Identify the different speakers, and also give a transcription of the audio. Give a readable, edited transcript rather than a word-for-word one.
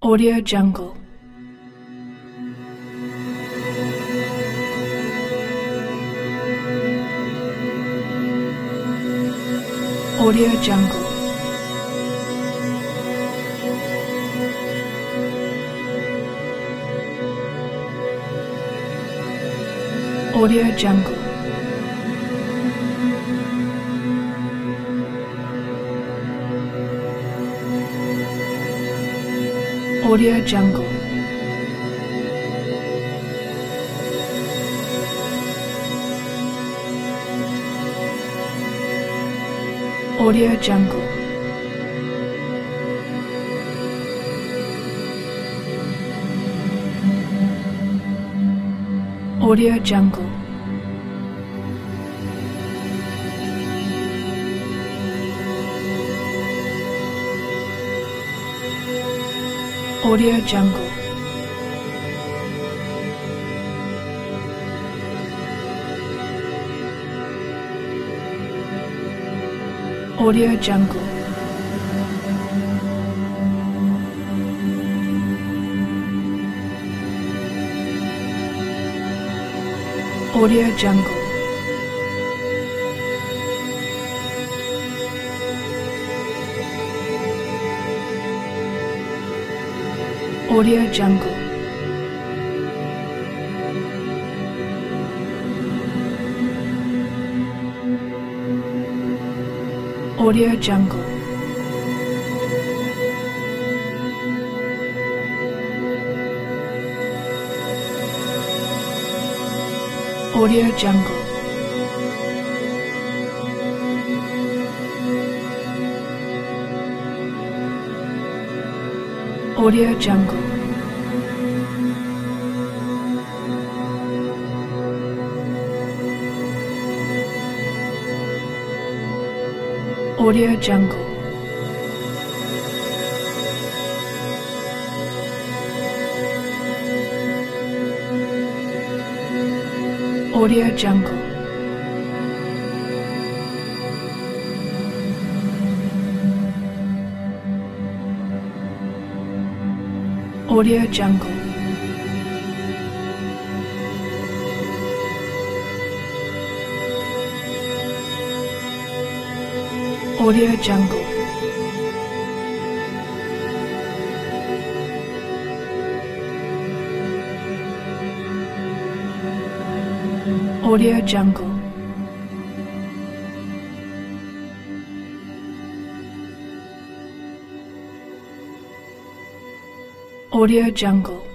Speaker 1: Audio Jungle. Audio Jungle. Audio Jungle. Audio Jungle. Audio Jungle. Audio Jungle. Audio Jungle. Audio Jungle. Audio Jungle. Audio Jungle. Audio Jungle. Audio Jungle. Audio Jungle. Audio Jungle. Audio Jungle. Audio Jungle. Audio Jungle. Audio Jungle. Audio Jungle.